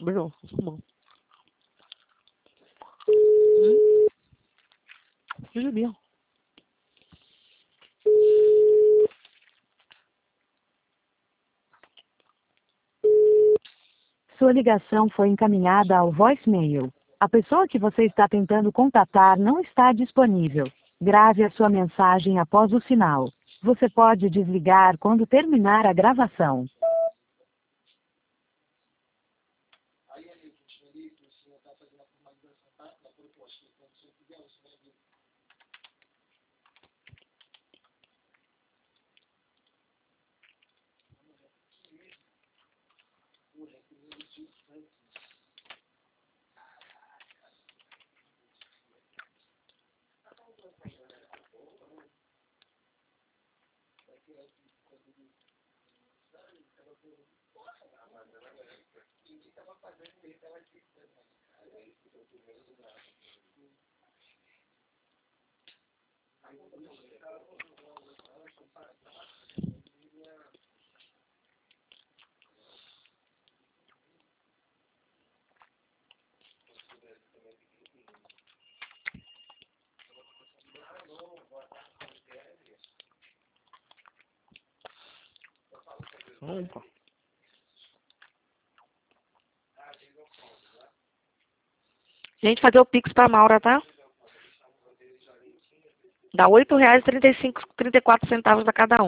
Bro, bom. Seja bem. Sua ligação foi encaminhada ao voicemail. A pessoa que você está tentando contatar não está disponível. Grave a sua mensagem após o sinal. Você pode desligar quando terminar a gravação. Opa. Gente, fazer o Pix pra Maura, tá? Dá R$ 8,34 a cada um.